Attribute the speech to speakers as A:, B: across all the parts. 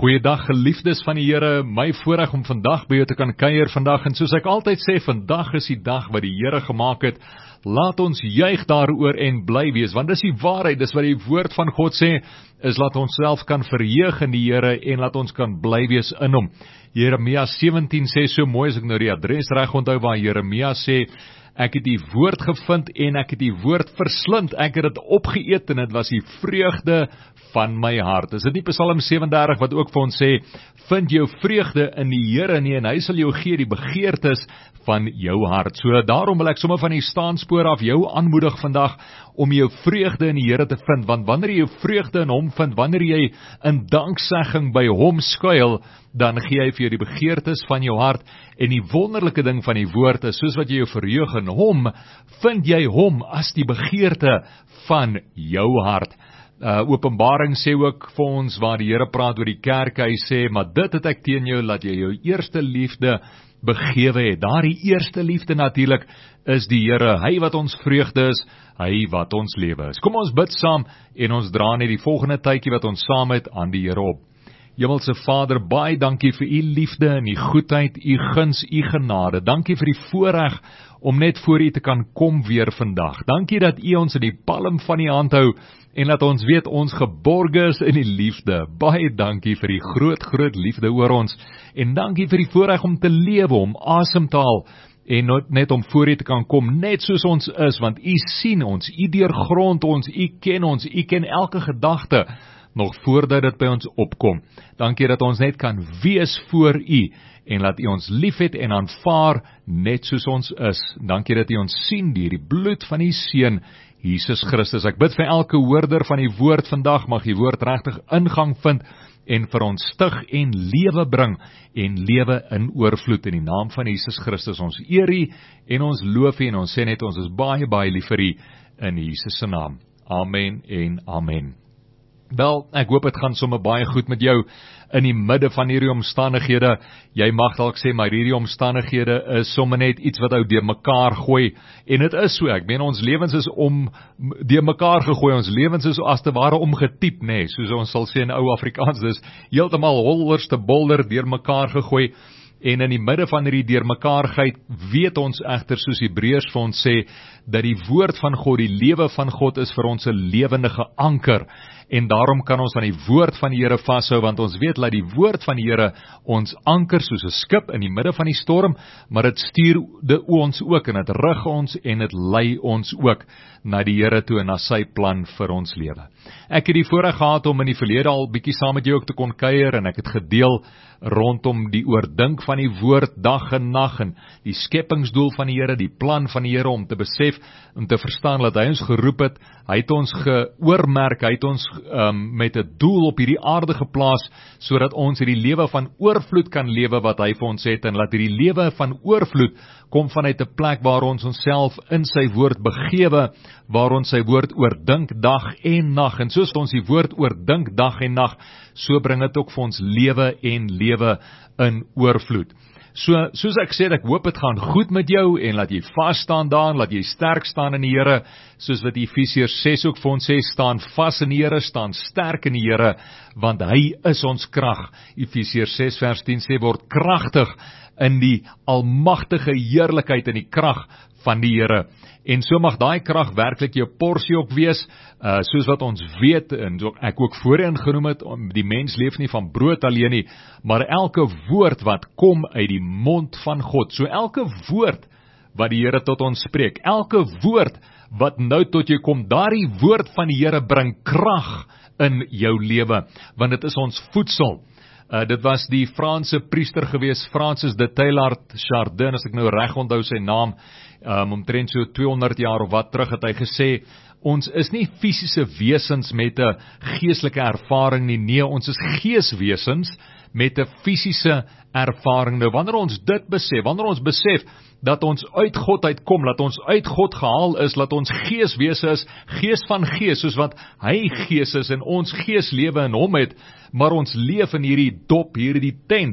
A: Goeiedag geliefdes van die Here, my voorreg om vandag by jou te kan kuier vandag, en soos ek altyd sê, vandag is die dag wat die Here gemaak het. Laat ons juig daaroor en bly wees, want dis die waarheid, dis wat die woord van God sê, is laat ons self kan verheug in die Here en laat ons kan bly wees in hom. Jeremia 17 sê so mooi, as ek nou die adres reg onthou, waar Jeremia sê, ek het die woord gevind en ek het die woord verslind, ek het dit opgeëet en dit was die vreugde van my hart. Is dit nie Psalm 37 wat ook vir ons sê, vind jou vreugde in die Here nie, en hy sal jou gee die begeertes van jou hart. So daarom wil ek sommer van die staanspoor af jou aanmoedig vandag, om jou vreugde in die Here te vind, want wanneer jy jou vreugde in hom vind, wanneer jy in danksegging by hom skuil, dan gee hy vir jou die begeertes van jou hart, en die wonderlike ding van die woord is, soos wat jy jou verheug in hom, vind jy hom as die begeerte van jou hart. Openbaring sê ook vir ons, waar die Here praat oor die kerk, hy sê, maar dit het ek teen jou, laat jy jou eerste liefde begewe het. Daar die eerste liefde natuurlik is die Here, hy wat ons vreugde is, hy wat ons lewe is. Kom ons bid saam, en ons dra net die volgende tydjie wat ons saam het aan die Here op. Hemelse Vader, baie dankie vir u liefde en u goedheid, u guns, u genade. Dankie vir die voorreg om net voor u te kan kom weer vandag. Dankie dat u ons in die palm van die hand hou, en dat ons weet ons geborge is in die liefde. Baie dankie vir die groot liefde oor ons, en dankie vir die voorreg om te lewe, om asem te haal, en net om voor u te kan kom, net soos ons is, want u sien ons, u deurgrond ons, u ken elke gedagte, nog voordat dit by ons opkom. Dankie dat ons net kan wees voor u, en laat u ons lief het en aanvaar, net soos ons is. Dankie dat u ons sien deur die bloed van die Seun, Jesus Christus. Ek bid vir elke hoorder van die woord vandag, mag die woord regtig ingang vind, en vir ons stig en lewe bring, en lewe in oorvloed, in die naam van Jesus Christus. Ons eer u, en ons loof u, en ons sê net, ons is baie lief vir u, in Jesus se naam. Amen en amen. Wel, ek hoop het gaan sommer baie goed met jou in die midde van hierdie omstandighede. Jy mag dalk sê, maar hierdie omstandighede is sommer net iets wat ou deur mekaar gooi, en dit is so, ek meen ons lewens is deur mekaar gegooi, ons lewens is as te ware omgetiep, soos ons sal sê in ou Afrikaans, dis heeltemal hollers te bolder deur mekaar gegooi. En in die midde van hierdie deurmekaarheid weet ons egter, soos Hebreërs vir ons sê, dat die woord van God, die lewe van God is vir ons 'n lewendige anker. En daarom kan ons aan die woord van die Here vashou, want ons weet dat die woord van die Here ons anker soos 'n skip in die midde van die storm, maar dit stuur ons ook, en dit rig ons, en dit lei ons ook na die Here toe, en na sy plan vir ons lewe. Ek het die voorreg gehad om in die verlede al bietjie saam met jou ook te kon kuier, en ek het gedeel rondom die oordink van die woord dag en nag, en die skepingsdoel van die Here, die plan van die Here, om te besef, om te verstaan dat hy ons geroep het, hy het ons geoormerk, hy het ons met 'n doel op hierdie aarde geplaas, sodat ons hierdie lewe van oorvloed kan lewe wat hy vir ons het, en laat hierdie lewe van oorvloed kom vanuit 'n plek waar ons onsself in sy woord begewe, waar ons sy woord oordink dag en nag, en soos ons die woord oordink dag en nag, so bring dit ook vir ons lewe en lewe in oorvloed. So, soos ek sê, ek hoop dit gaan goed met jou, en laat jy vas staan daar, laat jy sterk staan in die Here, soos wat Efesiërs 6 ook vir ons sê, staan vas in die Here, staan sterk in die Here, want hy is ons krag. Efesiërs 6 vers 10 sê, word kragtig in die almagtige heerlikheid en die krag van die Here. En so mag daai krag werklik jou porsie ook wees, soos wat ons weet, en ek ook voorheen genoem het, die mens leef nie van brood alleen nie, maar elke woord wat kom uit die mond van God. So elke woord wat die Here tot ons spreek, elke woord wat nou tot jou kom, daardie woord van die Here bring krag in jou lewe, want dit is ons voedsel. Dit was die Franse priester gewees, Francis de Teilhard Chardin, as ek nou reg onthou sy naam, omtrent so 200 jaar of wat terug, het hy gesê, ons is nie fisiese wesens met 'n geestelike ervaring nie, nee, ons is geeswesens met 'n fisiese ervaring. Nou, wanneer ons dit besef, wanneer ons besef dat ons uit God uitkom, dat ons uit God gehaal is, dat ons geeswese is, gees van gees, soos wat hy gees is en ons gees lewe in hom het, maar ons leef in hierdie dop, hierdie tent,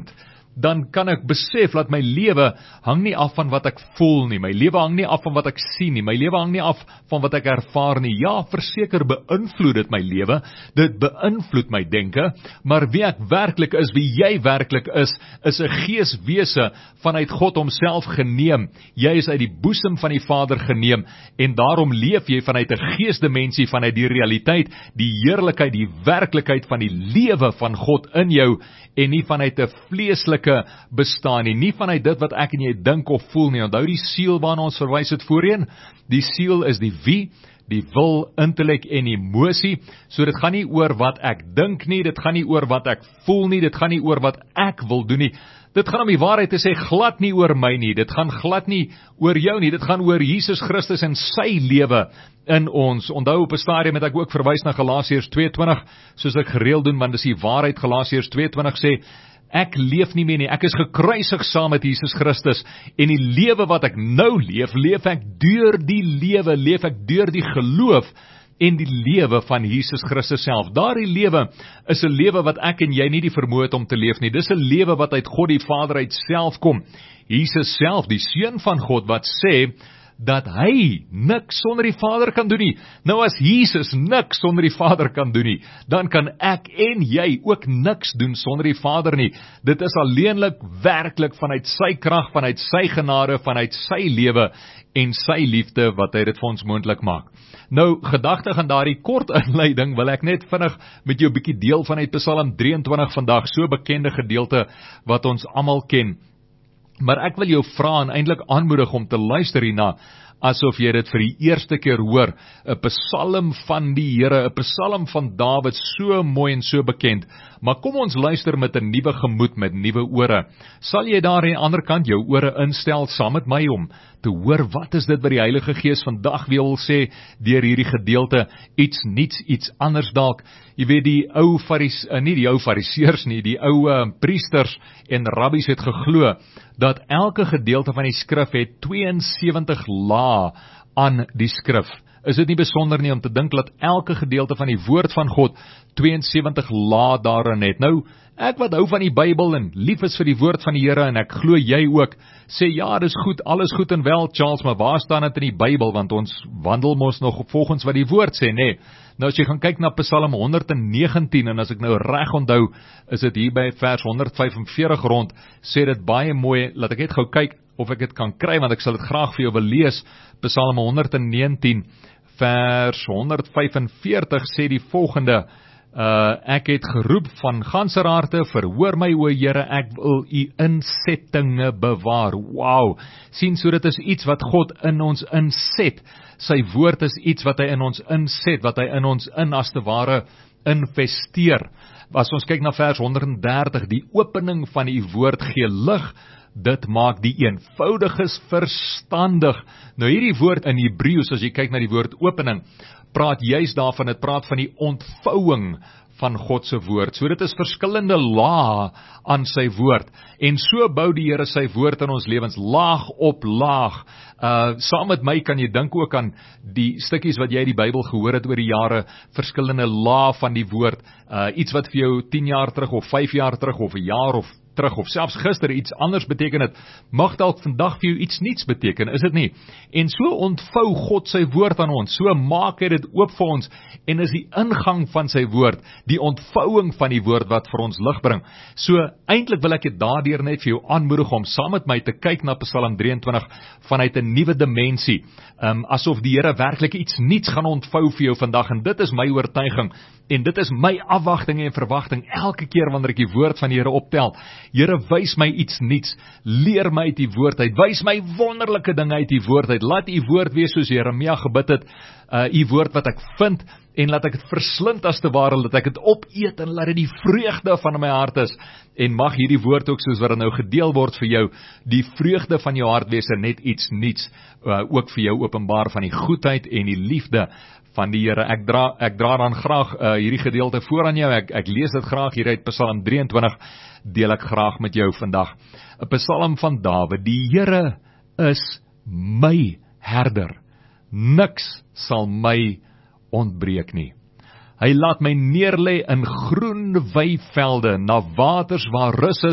A: dan kan ek besef dat my lewe hang nie af van wat ek voel nie, my lewe hang nie af van wat ek sien nie, my lewe hang nie af van wat ek ervaar nie. Ja, verseker beïnvloed dit my lewe, dit beïnvloed my denke, maar wie ek werklik is, wie jy werklik is 'n geeswese vanuit God homself geneem. Jy is uit die boesem van die Vader geneem, en daarom leef jy vanuit 'n geesdimensie, vanuit die realiteit, die heerlikheid, die werklikheid van die lewe van God in jou, en nie vanuit 'n vleeslike bestaan nie vanuit dit wat ek en jy dink of voel nie. Onthou die siel waarna ons verwys het voorheen? Die siel is die wie, die wil, intellek en emosie. So dit gaan nie oor wat ek dink nie, dit gaan nie oor wat ek voel nie, dit gaan nie oor wat ek wil doen nie. Dit gaan om die waarheid te sê glad nie oor my nie, dit gaan glad nie oor jou nie, dit gaan oor Jesus Christus en sy lewe in ons. Onthou op 'n stadium het ek ook verwys na Galasiërs 2:20, soos ek gereeld doen, want dis die waarheid. Galasiërs 2:20 sê, ek leef nie meer nie, ek is gekruisig saam met Jesus Christus, en die lewe wat ek nou leef, leef ek deur die geloof en die lewe van Jesus Christus self. Daardie lewe is 'n lewe wat ek en jy nie die vermoë het om te leef nie. Dis 'n lewe wat uit God die Vader uit self kom. Jesus self, die Seun van God, wat sê dat hy niks sonder die Vader kan doen nie. Nou as Jesus niks sonder die Vader kan doen nie, dan kan ek en jy ook niks doen sonder die Vader nie. Dit is alleenlik werklik vanuit sy krag, vanuit sy genade, vanuit sy lewe en sy liefde wat hy dit vir ons moontlik maak. Nou, gedagtig aan daardie kort inleiding, wil ek net vinnig met jou 'n bietjie deel vanuit Psalm 23 vandag, so bekende gedeelte wat ons almal ken. Maar ek wil jou vra en eintlik aanmoedig om te luister hierna, asof jy dit vir die eerste keer hoor, 'n psalm van die Here, 'n psalm van Dawid, so mooi en so bekend. Maar kom ons luister met 'n nuwe gemoed, met nuwe ore. Sal jy daar aan die ander kant jou ore instel saam met my om te hoor wat is dit wat die Heilige Gees vandag weer wil sê deur hierdie gedeelte, iets niets, iets anders dalk. Jy weet die ou fariseërs nie, die ou priesters en rabbies het geglo dat elke gedeelte van die skrif het 72 lae aan die skrif. Is dit nie besonder nie om te dink dat elke gedeelte van die woord van God 72 lae daarin het? Nou, ek wat hou van die Bybel en lief is vir die woord van die Here, en ek glo jy ook, sê ja, dis goed, alles goed en wel, Charles, maar waar staan dit in die Bybel? Want ons wandel mos nog volgens wat die woord sê, nee. Nou as jy gaan kyk na Psalm 119, en as ek nou reg onthou, is dit hier by vers 145 rond, sê dit baie mooi, laat ek net gou kyk of ek dit kan kry, want ek sal dit graag vir jou wil lees. Psalm 119 vers 145 sê die volgende: ek het geroep van ganser harte, verhoor my o Here, ek wil u insettinge bewaar. Wow, sien, so dit is iets wat God in ons inset. Sy woord is iets wat hy in ons inset, wat hy in ons as te ware investeer. As ons kyk na vers 130, die opening van die woord gee lig, dit maak die eenvoudiges verstandig. Nou hierdie woord in Hebreëus, as jy kyk na die woord opening, praat juist daarvan, dit praat van die ontvouing van God se woord. So dit is verskillende lae aan sy woord. En so bou die Here sy woord in ons lewens, laag op laag. Saam met my kan jy dink ook aan die stukkies wat jy in die Bybel gehoor het oor die jare, verskillende lae van die woord. Iets wat vir jou 10 jaar terug of 5 jaar terug of 'n jaar of terug of selfs gister iets anders beteken het, mag dalk vandag vir jou iets niets beteken, is dit nie? En so ontvou God sy woord aan ons, so maak hy dit oop vir ons, en is die ingang van sy woord, die ontvouing van die woord wat vir ons lig bring. So eintlik wil ek dit daardeur net vir jou aanmoedig om saam met my te kyk na Psalm 23 vanuit 'n nuwe dimensie, asof die Here werklik iets niets gaan ontvou vir jou vandag, en dit is my oortuiging, en dit is my afwagting en verwagting elke keer wanneer ek die woord van die Here optel. Here, wys my iets niets, leer my uit die woord uit, wys my wonderlike dinge uit die woord uit, laat u woord wees soos Jeremia gebid het, u woord wat ek vind, en laat ek het verslind as te ware, laat ek het opeet, en laat dit die vreugde van my hart is, en mag hierdie woord ook soos wat het nou gedeel word vir jou, die vreugde van jou hart wees, en net iets niets, ook vir jou openbaar van die goedheid en die liefde van die Here. Ek dra dan graag hierdie gedeelte voor aan jou, ek lees dit graag hier uit Psalm 23, deel ek graag met jou vandag. 'n Psalm van Dawid: die Here is my herder, niks sal my ontbreek nie. Hy laat my neerlê in groen weivelde, na waters waar rus is,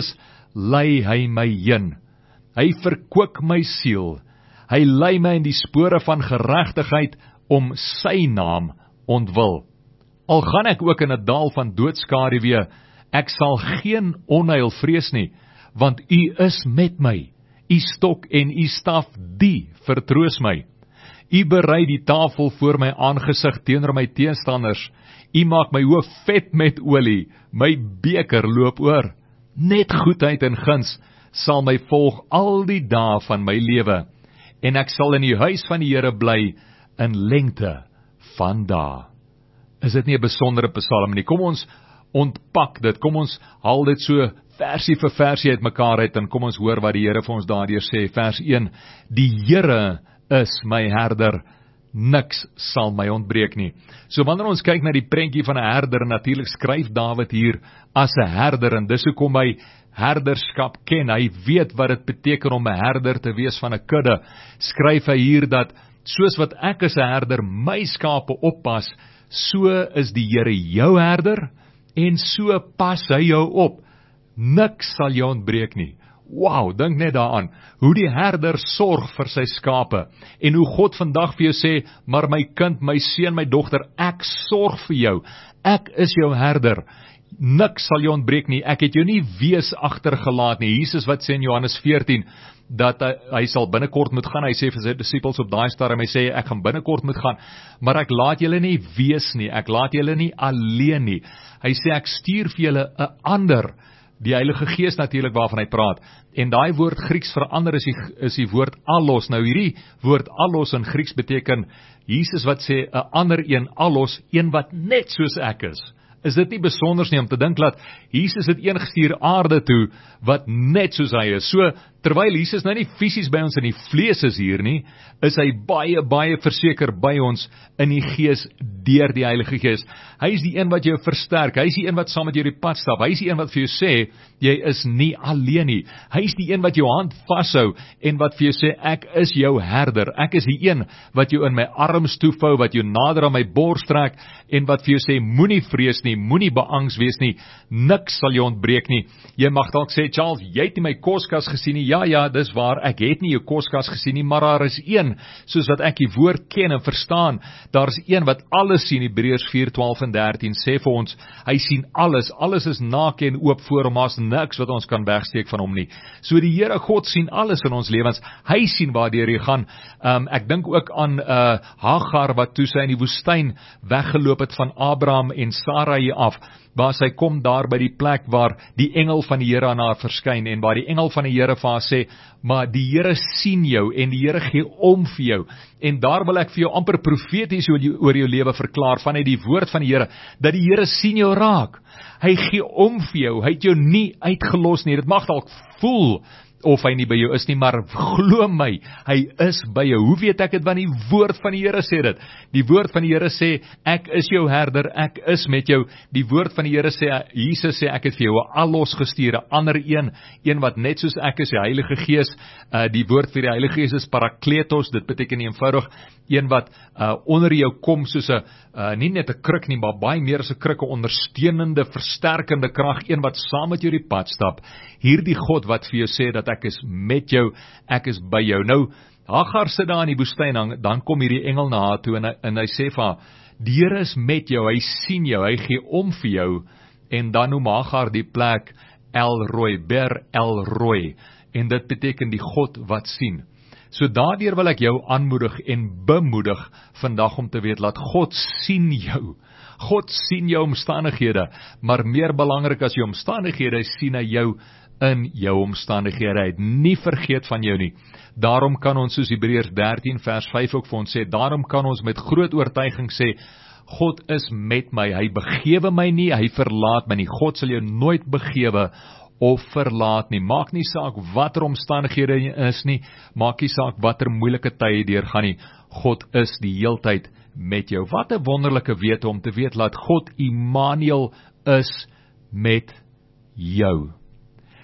A: lei hy my heen. Hy verkoop my siel. Hy lei my in die spore van geregtigheid om sy naam ontwil. Al gaan ek ook in 'n dal van doodskaduwee, ek sal geen onheil vrees nie, want U is met my. U stok en U staf, die vertroos my. U berei die tafel voor my aangesig teenoor my teenstanders. U maak my hoof vet met olie, my beker loop oor. Net goedheid en guns sal my volg al die dae van my lewe, en ek sal in die huis van die Here bly in lengte van dae. Is dit nie 'n besondere psalm nie? Kom ons ontpak dit, kom ons haal dit so versie vir versie uit mekaar uit, en kom ons hoor wat die Here vir ons daardeur sê. Vers 1, die Here is my herder, niks sal my ontbreek nie. So wanneer ons kyk na die prentjie van 'n herder, natuurlik skryf Dawid hier as 'n herder, en dis hoekom hy herderskap ken. Hy weet wat dit beteken om 'n herder te wees van 'n kudde. Skryf hy hier dat, soos wat ek as 'n herder my skape oppas, so is die Here jou herder, en so pas hy jou op. Niks sal jou ontbreek nie. Wow, dink net daaraan, hoe die herder sorg vir sy skape, en hoe God vandag vir jou sê, maar my kind, my seun, my dogter, ek sorg vir jou, ek is jou herder, niks sal jou ontbreek nie, ek het jou nie wees agtergelaat nie. Jesus wat sê in Johannes 14, dat hy sal binnekort moet gaan, hy sê vir sy disippels op daai stadium, hy sê, ek gaan binnekort moet gaan, maar ek laat julle nie wees nie, ek laat julle nie alleen nie. Hy sê, ek stuur vir julle 'n ander, die Heilige Gees natuurlik waarvan hy praat, en daai woord Grieks verander is die woord allos. Nou hierdie woord allos in Grieks beteken, Jesus wat sê, 'n ander een, allos, een wat net soos ek is. Is dit nie besonders nie om te dink dat Jesus het een gestuur aarde toe, wat net soos hy is. So, terwyl Jesus nou nie fisies by ons in die vlees is hier nie, is hy baie, baie verseker by ons in die gees, deur die Heilige Gees. Hy is die een wat jou versterk, hy is die een wat saam met jou die pad stap, hy is die een wat vir jou sê, jy is nie alleen nie. Hy is die een wat jou hand vashou, en wat vir jou sê, ek is jou herder, ek is die een wat jou in my arms toevou, wat jou nader aan my bors trek, en wat vir jou sê, moenie vrees nie, moenie beangs wees nie, niks sal jou ontbreek nie. Jy mag dalk sê, Charles, jy het nie my koskas gesien nie. Ja, dis waar, ek het nie jou koskas gesien nie, maar daar is een, soos wat ek die woord ken en verstaan, daar is een wat alles sien. Hebreërs 4:12 en 13 sê vir ons, hy sien alles, alles is naak en oop voor hom, as niks wat ons kan wegsteek van hom nie. So die Here God sien alles in ons lewens, hy sien waardeur jy gaan. Ek dink ook aan Hagar, wat toe sy in die woestyn weggeloop het van Abraham en Sarai af, waar sy kom daar by die plek waar die engel van die Here aan haar verskyn, en waar die engel van die Here vir haar sê, maar die Here sien jou, en die Here gee om vir jou, en daar wil ek vir jou amper profeties oor jou lewe verklaar, vanuit die woord van die Here, dat die Here sien jou raak, hy gee om vir jou, hy het jou nie uitgelos nie. Dit mag dalk voel of hy nie by jou is nie, maar glo my, hy is by jou. Hoe weet ek dit? Want die woord van die Here sê dit. Die woord van die Here sê, ek is jou herder, ek is met jou. Die woord van die Here sê, Jesus sê, ek het vir jou 'n allos gestuur, 'n ander een wat net soos ek is, die Heilige Gees. Die woord vir die Heilige Gees is parakletos, dit beteken eenvoudig, een wat onder jou kom soos 'n, nie net 'n kruk nie, maar baie meer as 'n kruk, 'n ondersteunende, versterkende krag, een wat saam met jou die pad stap. Hierdie God wat vir jou sê dat ek is met jou, ek is by jou. Nou, Hagar sit daar in die woestyn, dan kom hierdie engel na haar toe, en hy sê vir haar, die Here is met jou, hy sien jou, hy gee om vir jou, en dan noem Hagar die plek El Roi, Ber El Roi, en dit beteken die God wat sien. So daardeur wil ek jou aanmoedig en bemoedig vandag om te weet, dat God sien jou. God sien jou omstandighede, maar meer belangrik as jou omstandighede, sien hy jou in jou omstandighede. Hy het nie vergeet van jou nie. Daarom kan ons, soos Hebreërs 13 vers 5 ook vir ons sê, daarom kan ons met groot oortuiging sê, God is met my, hy begewe my nie, hy verlaat my nie. God sal jou nooit begewe of verlaat nie. Maak nie saak watter omstandighede jy is nie, maak nie saak watter moeilike tye jy deurgaan nie, God is die heeltyd met jou. Wat 'n wonderlike wete om te weet, dat God Immanuel is met jou.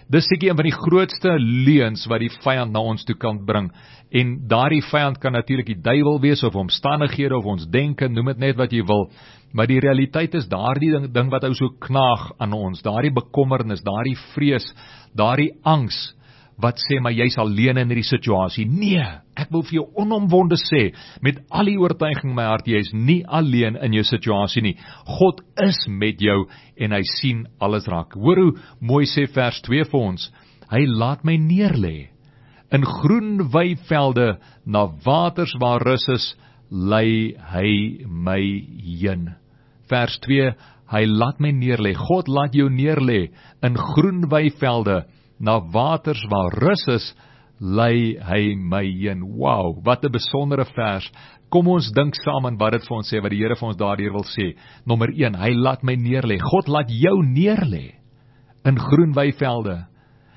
A: Dis seker een van die grootste leuns wat die vyand na ons toe kan bring. En daardie vyand kan natuurlik die duiwel wees, of omstandighede, of ons denke, noem dit net wat jy wil. Maar die realiteit is daardie ding wat ou so knaag aan ons, daardie bekommernis, daardie vrees, daardie angs, wat sê, maar jy's alleen in hierdie situasie. Nee, ek wil vir jou onomwonde sê, met al die oortuiging in my hart, jy's nie alleen in jou situasie nie. God is met jou, en hy sien alles raak. Hoor hoe mooi sê vers 2 vir ons, hy laat my neerlê in groen weivelde, na waters waar rus is, lei hy my heen. Vers 2, hy laat my neerlê, God laat jou neerlê in groen weivelde, na waters waar rus is, lei hy my heen. Wow, wat 'n besondere vers. Kom ons dink saam aan wat dit vir ons sê, wat die Here vir ons daardeur wil sê. Nommer 1, hy laat my neerlê. God laat jou neerlê in groen weivelde.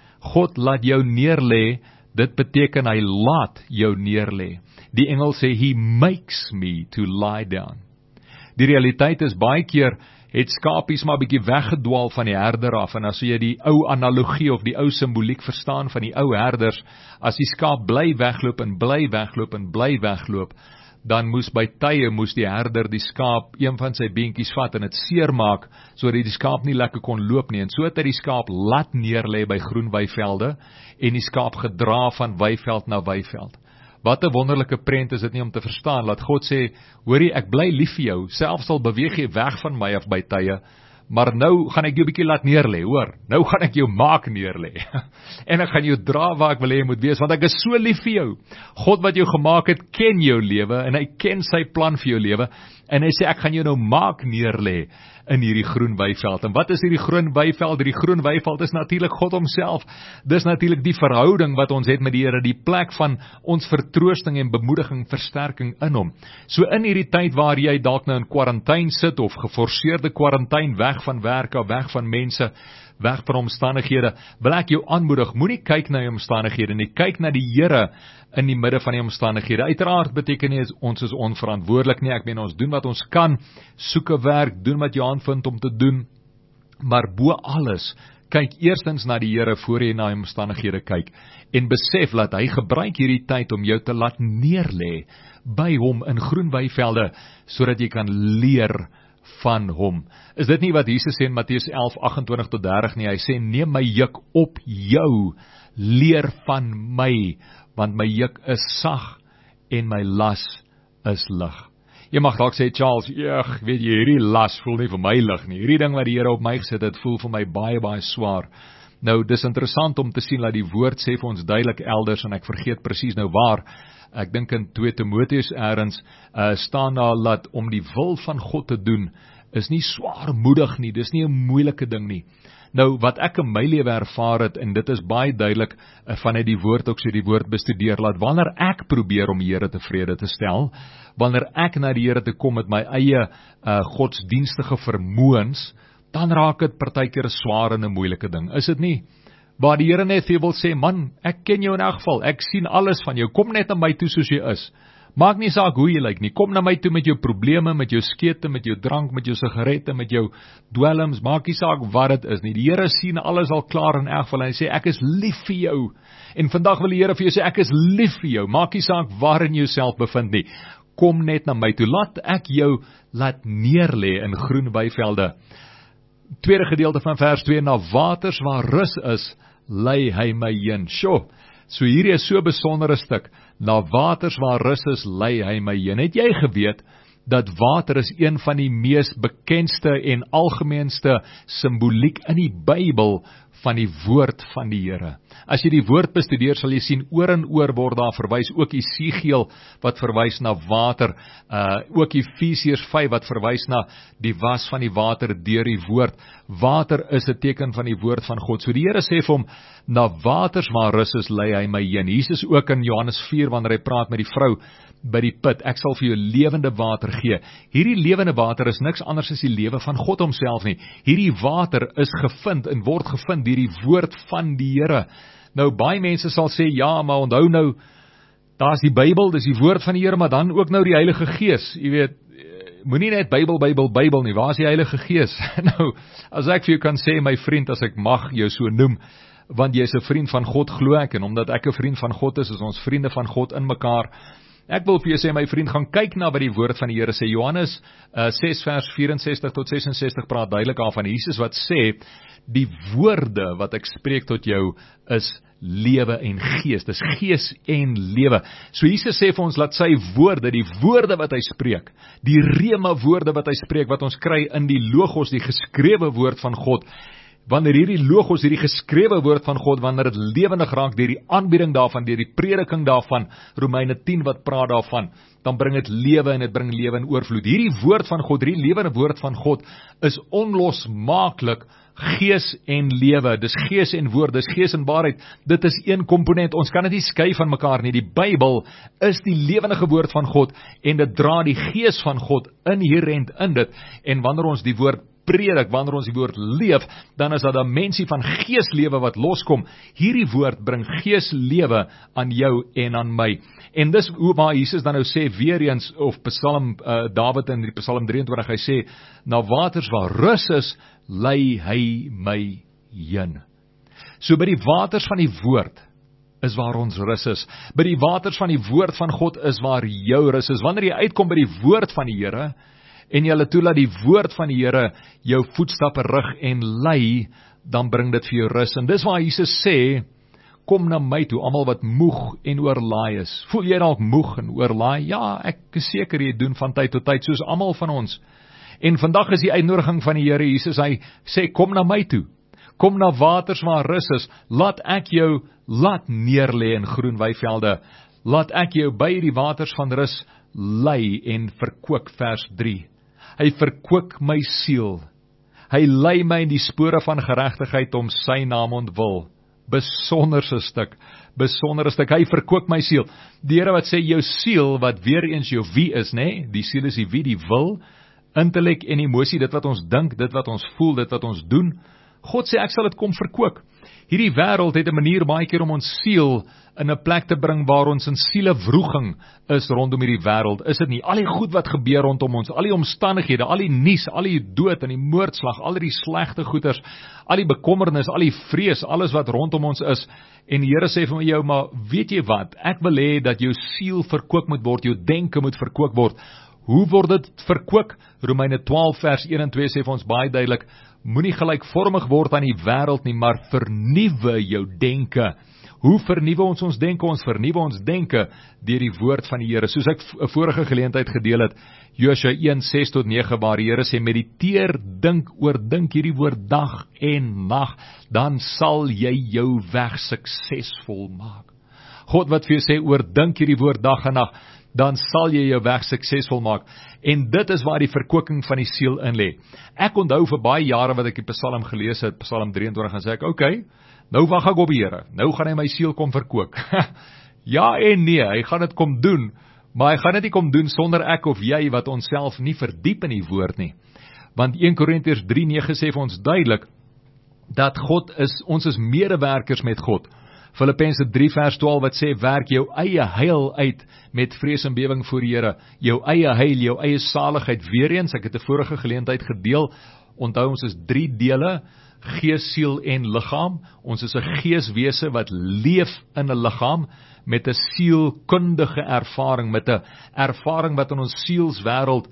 A: God laat jou neerlê, dit beteken hy laat jou neerlê. Die Engels sê, he makes me to lie down. Die realiteit is, baie keer het skapies maar bietjie weggedwaal van die herder af, en as jy die ou analogie of die ou simboliek verstaan van die ou herders, as die skaap bly wegloop en bly wegloop en bly wegloop, dan moes by tye die herder die skaap een van sy beentjies vat en dit seermaak, sodat die skaap nie lekker kon loop nie, en so het hy die skaap laat neerlê by groen weivelde, en die skaap gedra van weiveld na weiveld. Wat 'n wonderlike prent is dit nie om te verstaan, laat God sê, hoorie, ek bly lief vir jou, selfs al beweeg jy weg van my af by tye, maar nou gaan ek jou bietjie laat neerlê, hoor, nou gaan ek jou maak neerlê, en ek gaan jou dra waar ek wil hê jy moet wees, want ek is so lief vir jou. God wat jou gemaak het, ken jou lewe, en hy ken sy plan vir jou lewe, en hy sê, ek gaan jou nou maak neerlê in hierdie groen weiveld. En wat is hierdie groen weiveld? Hierdie groen weiveld is natuurlik God homself. Dis natuurlik die verhouding wat ons het met die Here, die plek van ons vertroosting en bemoediging, versterking in hom. So in hierdie tyd waar jy dalk nou in kwarantyne sit, of geforseerde kwarantyne, weg van werk, of weg van mense, weg van omstandighede, wil ek jou aanmoedig, moenie kyk na jou omstandighede nie, kyk na die Here in die midde van die omstandighede. Uiteraard beteken nie ons is onverantwoordelik nie, ek meen ons doen wat ons kan, soek 'n werk, doen wat jy aanvind om te doen, maar bo alles, kyk eerstens na die Here voor jy na die omstandighede kyk, en besef dat hy gebruik hierdie tyd om jou te laat neerlê by hom in groen weivelde, sodat jy kan leer van hom. Is dit nie wat Jesus sê in Matteus 11:28-30 nie? Hy sê, neem my juk op jou, leer van my, want my juk is sag en my las is lig. Jy mag dalk sê, Charles, weet jy, hierdie las voel nie vir my lig nie. Hierdie ding wat die Here op my gesit het, voel vir my baie, baie swaar. Nou, dis interessant om te sien dat die woord sê vir ons duidelik elders, en ek vergeet presies nou waar, ek dink in 2 Timoteus ergens, staan daar dat om die wil van God te doen, is nie swaarmoedig nie, dis nie 'n moeilike ding nie. Nou, wat ek in my lewe ervaar het, en dit is baie duidelik, vanuit die woord ook so die woord bestudeer, laat wanneer ek probeer om die Here tevrede te stel, wanneer ek na die Here te kom met my eie godsdienstige vermoëns, dan raak dit partykeer 'n swaar en 'n moeilike ding, is dit nie? Waar die Here net vir jou wil sê, man, ek ken jou in elk geval, ek sien alles van jou, kom net na my toe soos jy is. Maak nie saak hoe jy lyk nie, kom na my toe met jou probleme, met jou skete, met jou drank, met jou sigarette, met jou dwelms, maak nie saak wat dit is nie. Die Here sien alles al klaar in elk geval, en hy sê, ek is lief vir jou. En vandag wil die Here vir jou sê, ek is lief vir jou, maak nie saak waarin jy jouself bevind nie. Kom net na my toe, laat ek jou laat neerlê in groen weivelde. Tweede gedeelte van vers 2, na waters waar rus is, lei hy my heen. Sjoe, so hierdie is so 'n besondere stuk, na waters waar rus is, lei hy my heen. Het jy geweet, dat water is een van die mees bekendste en algemeenste simboliek in die Bybel van die woord van die Here? As jy die woord bestudeer, sal jy sien, oor en oor word daar verwys, ook Esegiel wat verwys na water, ook Efesiërs 5 wat verwys na die was van die water deur die woord. Water is 'n teken van die woord van God. So die Here sê vir hom, na waters waar rus is, lei hy my heen. Jesus ook in Johannes 4, wanneer hy praat met die vrou by die put, ek sal vir jou lewende water gee. Hierdie lewende water is niks anders as die lewe van God homself nie. Hierdie water is gevind en word gevind deur die woord van die Here. Nou, baie mense sal sê, ja, maar onthou nou, daar is die Bybel, dis die woord van die Here, maar dan ook nou die Heilige Gees. Jy weet, moenie net Bybel nie, waar is die Heilige Gees? Nou, as ek vir jou kan sê, my vriend, as ek mag jou so noem, want jy is 'n vriend van God, glo ek, en omdat ek 'n vriend van God is ons vriende van God in mekaar. Ek wil vir jou sê, my vriend, gaan kyk na wat die woord van die Here sê. Johannes 6 vers 64 tot 66 praat duidelik daarvan. Jesus wat sê, die woorde wat ek spreek tot jou is lewe en gees. Dis gees en lewe. So Jesus sê vir ons, laat sy woorde, die woorde wat hy spreek, die rema woorde wat hy spreek, wat ons kry in die logos, die geskrewe woord van God, wanneer hierdie logos, hierdie geskrewe woord van God, wanneer dit lewendig raak deur die aanbieding daarvan, deur die prediking daarvan, Romeine 10 wat praat daarvan, dan bring dit lewe en dit bring lewe in oorvloed. Hierdie woord van God, hierdie lewende woord van God is onlosmaaklik gees en lewe. Dis gees en woord, dis gees en waarheid. Dit is een komponent. Ons kan dit nie skei van mekaar nie. Die Bybel is die lewendige woord van God en dit dra die gees van God inherent in dit. En wanneer ons die woord predik, wanneer ons die woord leef, dan is dat 'n mensie van geeslewe wat loskom. Hierdie woord bring geeslewe aan jou en aan my. En dis hoe waar Jesus dan nou sê weer eens, of Psalm Dawid in die Psalm 23, hy sê, na waters waar rus is, lei hy my heen. So by die waters van die woord is waar ons rus is. By die waters van die woord van God is waar jou rus is. Wanneer jy uitkom by die woord van die Here, en jy laat toelaat die woord van die Here jou voetstappe rig en lei, dan bring dit vir jou rus. En dis waar Jesus sê, kom na my toe, almal wat moeg en oorlaai is. Voel jy dalk moeg en oorlaai? Ja, ek is seker jy doen van tyd tot tyd, soos almal van ons. En vandag is die uitnodiging van die Here Jesus, hy sê, kom na my toe. Kom na waters waar rus is. Laat ek jou laat neerlê in groen weivelde. Laat ek jou by die waters van rus lei en verkoop, vers 3. Hy verkoop my siel. Hy lei my in die spore van geregtigheid om sy naam ontwil. Besonderse stuk. Hy verkoop my siel. Die Here wat sê, jou siel, wat weer eens jou wie is, né? Die siel is die wie, die wil, intellek en emosie, dit wat ons dink, dit wat ons voel, dit wat ons doen. God sê, ek sal dit kom verkoop. Hierdie wêreld het 'n manier baie keer om ons siel in 'n plek te bring waar ons in sielewroeging is rondom hierdie wêreld. Is dit nie? Al die goed wat gebeur rondom ons, al die omstandighede, al die nuus, al die dood en die moordslag, al die slegte goeters, al die bekommernis, al die vrees, alles wat rondom ons is. En die Here sê vir jou, maar weet jy wat? Ek wil hê dat jou siel verkoop moet word, jou denke moet verkoop word. Hoe word dit verkoop? Romeine 12 vers 1 en 2 sê vir ons baie duidelik, moenie gelykvormig word aan die wêreld nie, maar vernuwe jou denke. Hoe vernuwe ons denke? Ons vernuwe ons denke deur die woord van die Here. Soos ek 'n vorige geleentheid gedeel het, Josua 1, 6 tot 9, waar die Here sê, mediteer, oordink hierdie woord dag en nag, dan sal jy jou weg suksesvol maak. God wat vir jou sê, oordink hierdie woord dag en nag, dan sal jy jou weg suksesvol maak. En dit is waar die verkoeking van die siel in lê. Ek onthou vir baie jare wat ek die Psalm gelees het, Psalm 23, en sê ek, okay, nou wag ek op die Here, nou gaan hy my siel kom verkoop. Ja en nee, hy gaan dit kom doen, maar hy gaan dit nie kom doen sonder ek of jy wat onsself nie verdiep in die woord nie. Want 1 Korintiërs 3:9 sê vir ons duidelik, dat ons is medewerkers met God. Filippense 3 vers 12 wat sê, werk jou eie heil uit met vrees en bewering voor die Here. Jou eie heil, jou eie saligheid. Weer eens, ek het 'n vorige geleentheid gedeel, onthou ons is 3 dele, gees, siel en liggaam. Ons is 'n geeswese wat leef in 'n liggaam, met 'n sielkundige ervaring, met 'n ervaring wat in ons sielswêreld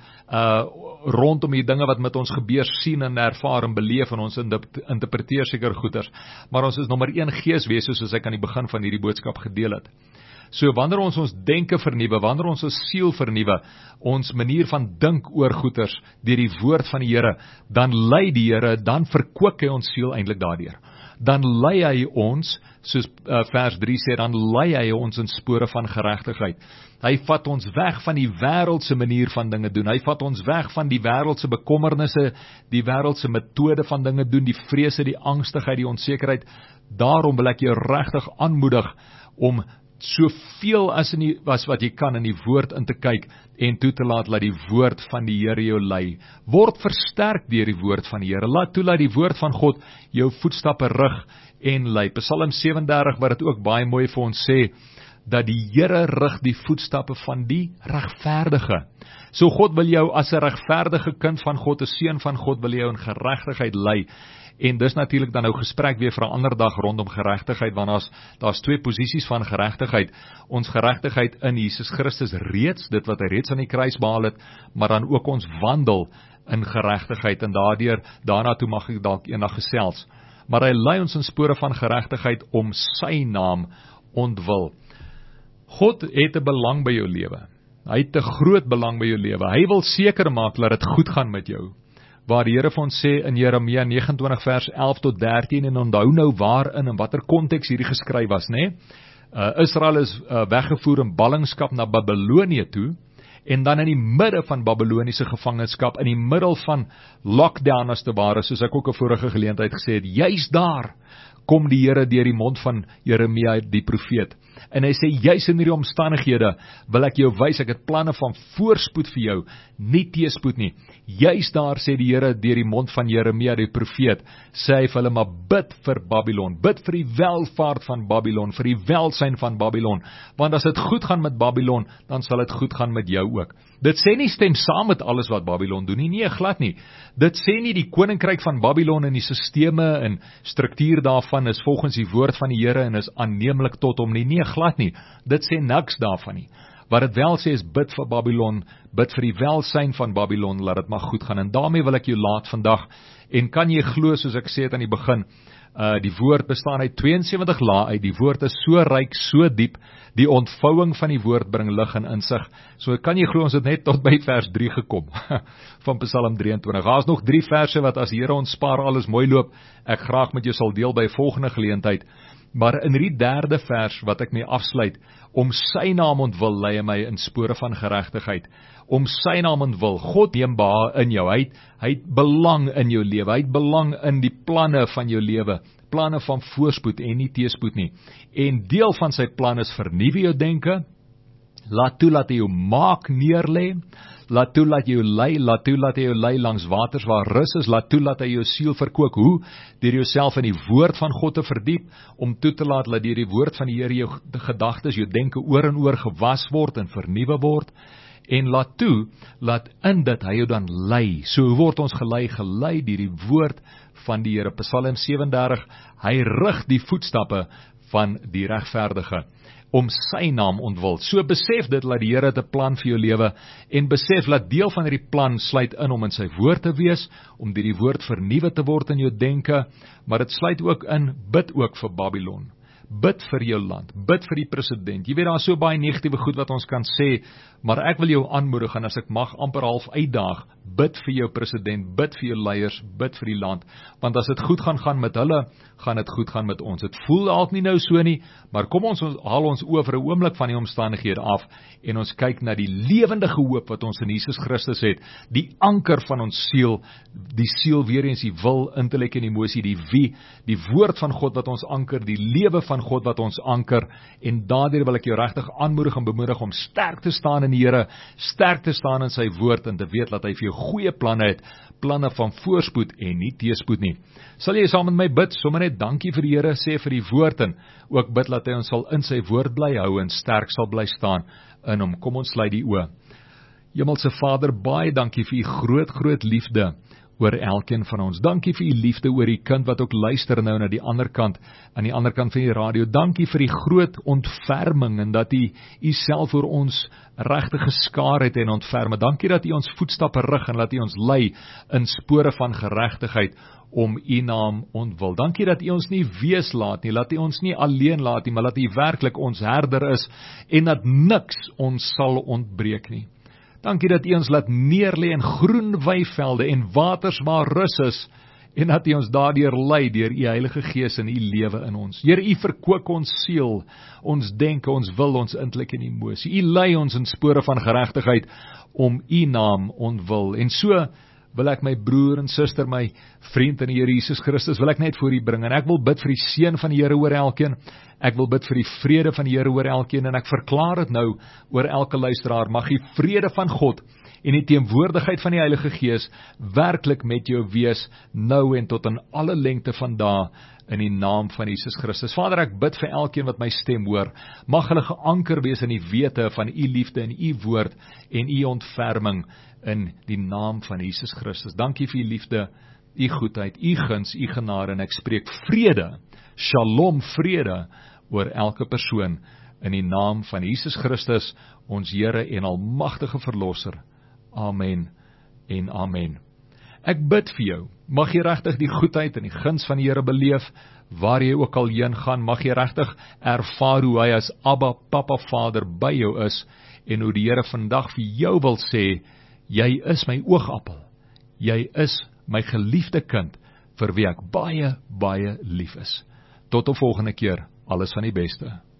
A: rondom die dinge wat met ons gebeur sien en ervaar en beleef, en ons interpreteer seker goeders. Maar ons is nommer 1 geeswese, soos ek aan die begin van hierdie boodskap gedeel het. So wanneer ons denke vernuwe, wanneer ons siel vernuwe, ons manier van dink oor goeders deur die woord van die Here, dan lei die Here, dan verkoop hy ons siel eintlik daardeur. Dan lei hy ons, soos vers 3 sê, dan lei hy ons in spore van geregtigheid. Hy vat ons weg van die wêreldse manier van dinge doen. Hy vat ons weg van die wêreldse bekommernisse, die wêreldse metode van dinge doen, die vrese, die angstigheid, die onsekerheid. Daarom wil ek jou regtig aanmoedig om soveel as wat jy kan in die woord in te kyk en toe te laat die woord van die Here jou lei. Word versterk deur die woord van die Here. Laat die woord van God jou voetstappe rig en lei. Psalm 37 wat dit ook baie mooi vir ons sê, dat die Here rig die voetstappe van die regverdige. So God wil jou as 'n regverdige kind van God, 'n seun van God, wil jou in geregtigheid lei. En dis natuurlik dan nou gesprek weer vir 'n ander dag rondom geregtigheid, want daar's twee posisies van geregtigheid. Ons geregtigheid in Jesus Christus reeds, dit wat hy reeds aan die kruis behaal het, maar dan ook ons wandel in geregtigheid, en daarna toe mag ek dalk eendag gesels. Maar hy lei ons in spore van geregtigheid om sy naam ontwil. God het 'n belang by jou lewe. Hy het 'n groot belang by jou lewe. Hy wil seker maak dat dit goed gaan met jou. Waar die Here vir ons sê in Jeremia 29 vers 11 tot 13, en onthou nou waarin en watter konteks hierdie geskryf was, né? Israel is weggevoer in ballingskap na Babylonië toe, en dan in die midde van Babyloniese gevangenskap, in die middel van lockdown as te ware, soos ek ook 'n vorige geleentheid gesê het, juis daar kom die Here deur die mond van Jeremia die profeet. En hy sê, juis in hierdie omstandighede wil ek jou wys, ek het planne van voorspoed vir jou, nie teëspoed nie. Juis daar sê die Here deur die mond van Jeremia die profeet, sê hy vir hulle, maar bid vir Babylon, bid vir die welvaart van Babylon, vir die welsyn van Babylon, want as dit goed gaan met Babylon, dan sal dit goed gaan met jou ook. Dit sê nie stem saam met alles wat Babylon doen nie, nee, glad nie. Dit sê nie die koninkryk van Babylon en die sisteme en struktuur daarvan is volgens die woord van die Here en is aanneemlik tot hom nie, nee, glad nie. Dit sê niks daarvan nie. Wat dit wel sê is bid vir Babylon, bid vir die welsyn van Babylon, laat dit maar goed gaan. En daarmee wil ek jou laat vandag, en kan jy glo, soos ek sê het aan die begin, die woord bestaan uit 72 lae uit, die woord is so ryk, so diep, die ontvouing van die woord bring lig en insig. So kan jy glo, ons het net tot by vers 3 gekom, van Psalm 23. Daar is nog 3 verse wat as die Here ons spaar alles mooi loop, ek graag met jou sal deel by volgende geleentheid. Maar in die 3de vers wat ek mee afsluit, om sy naam ontwil lei my in spore van geregtigheid. Om sy naam ontwil, God neem behaag in jou, hy het belang in jou lewe, hy het belang in die planne van jou lewe, planne van voorspoed en nie teëspoed nie. En deel van sy plan is vernuwe jou denke, laat toe dat hy jou maak neerlê, laat toe dat jy jou lei, laat toe dat hy jou lei langs waters waar rus is, laat toe dat hy jou siel verkoop, hoe? Deur jouself in die woord van God te verdiep, om toe te laat deur die woord van die Here jou gedagtes, jou denke oor en oor gewas word en vernuwe word, en laat toe, laat in dit hy jou dan lei. So hoe word ons gelei deur die woord van die Here. Psalm 37, hy rig die voetstappe van die regverdige, om sy naam ontwil. So besef dit, dat die Here het 'n plan vir jou lewe, en besef dat deel van hierdie plan sluit in om in sy woord te wees, om deur die woord vernuwe te word in jou denke, maar dit sluit ook in, bid ook vir Babylon. Bid vir jou land, bid vir die president. Jy weet, daar is so baie negatiewe goed wat ons kan sê, maar ek wil jou aanmoedig, en as ek mag amper half uitdaag, bid vir jou president, bid vir jou leiers, bid vir die land, want as dit goed gaan met hulle, gaan dit goed gaan met ons. Het voel dalk nie nou so nie, maar kom ons haal ons oor vir 'n oomblik van die omstandighede af, en ons kyk na die lewendige hoop wat ons in Jesus Christus het, die anker van ons siel, die siel weer eens die wil, intellek en emosie, die wie, die woord van God wat ons anker, die lewe van God wat ons anker, en daardeur wil ek jou regtig aanmoedig en bemoedig om sterk te staan in die Here, sterk te staan in sy woord, en te weet dat hy vir jou goeie planne het, planne van voorspoed en nie teëspoed nie. Sal jy saam met my bid, sommer net dankie vir die Here, sê vir die woord, en ook bid dat hy ons sal in sy woord bly hou, en sterk sal bly staan in hom. Kom ons sluit die oë. Hemelse Vader, baie dankie vir u groot liefde oor elkeen van ons. Dankie vir u liefde oor die kind wat ook luister nou na die ander kant, aan die ander kant van die radio. Dankie vir die groot ontferming, en dat u self oor ons regtig geskaar het en ontferm. Dankie dat u ons voetstappe rig, en dat u ons lei in spore van geregtigheid, om u naam ontwil. Dankie dat u ons nie wees laat nie, laat u ons nie alleen laat nie, maar dat u werklik ons herder is, en dat niks ons sal ontbreek nie. Dankie dat u ons laat neerlê in groen weivelde en waters waar rus is, en dat u ons daardeur lei deur u Heilige Gees in u lewe in ons. Here, u verkoop ons siel, ons denke, ons wil, ons intellek en emosie. U lei ons in spore van geregtigheid om u naam ontwil. En so wil ek my broer en suster, my vriend in die Here Jesus Christus, wil ek net voor u bring, en ek wil bid vir die seën van die Here oor elkeen, ek wil bid vir die vrede van die Here oor elkeen, en ek verklaar dit nou oor elke luisteraar, mag die vrede van God en die teenwoordigheid van die Heilige Gees werklik met jou wees, nou en tot in alle lengte van dae, in die naam van Jesus Christus. Vader, ek bid vir elkeen wat my stem hoor, mag hulle geanker wees in die wete van u liefde en u woord en u ontferming in die naam van Jesus Christus. Dankie vir u liefde, u goedheid, u guns, u genade, en ek spreek vrede, shalom, vrede oor elke persoon in die naam van Jesus Christus, ons Here en almagtige Verlosser. Amen en amen. Ek bid vir jou, mag jy regtig die goedheid en die guns van die Here beleef, waar jy ook al heen gaan, mag jy regtig ervaar hoe hy as Abba, Papa, Vader by jou is, en hoe die Here vandag vir jou wil sê, jy is my oogappel, jy is my geliefde kind, vir wie ek baie, baie lief is. Tot 'n volgende keer, alles van die beste.